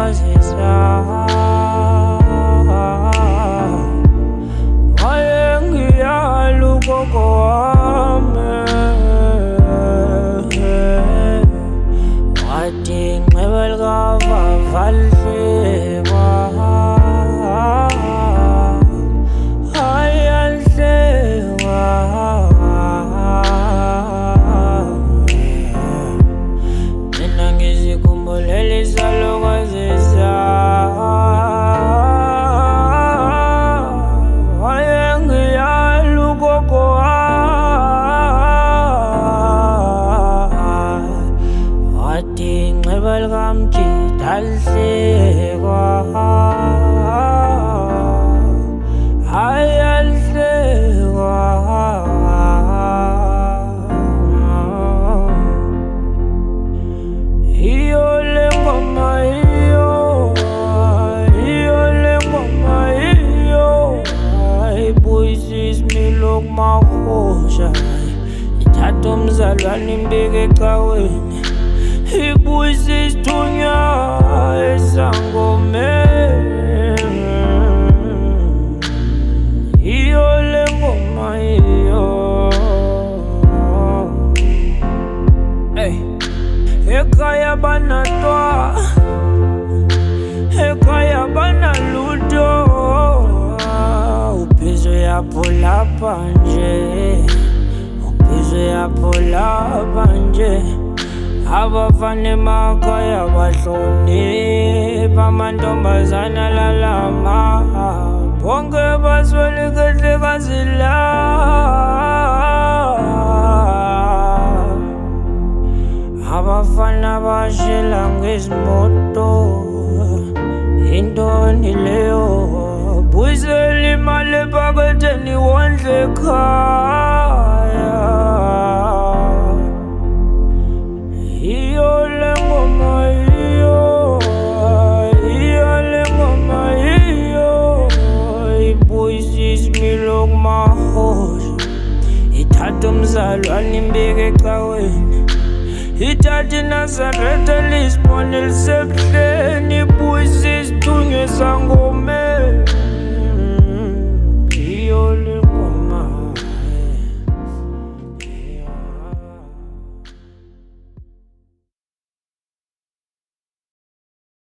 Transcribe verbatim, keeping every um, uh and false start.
kwazisa wayengiyala ugogo wami wathi inxeba likavava lihlekwa alihlekwa hayi alihlekwa iyo le ngoma iyo iyo le ngoma iyo ayibuyisisa imiloko mahosha ithatha umzalwane imbeke ecaweni ibuyisa isithunywa esangomeni iyo le ngoma iyo ekhaya banatwa ekhaya banalutho uphizo yapho lapha nje uphizo yapho lapha nje abafana emakhaya bahlonipha amantombazana lalama bonke baswele kahlekazi la abafana bashela ngezimoto intoni leyo buyisela imali ephaketheni wondle ekhaya iyo le ngoma iyo iyo le ngoma iyo ibuyisisa imiloko mahosha ithatha umzalwane imbeke ecaweni ithatha iNazaretha lisibone lisebuhleni ibuyisisa isithunywa esangomeni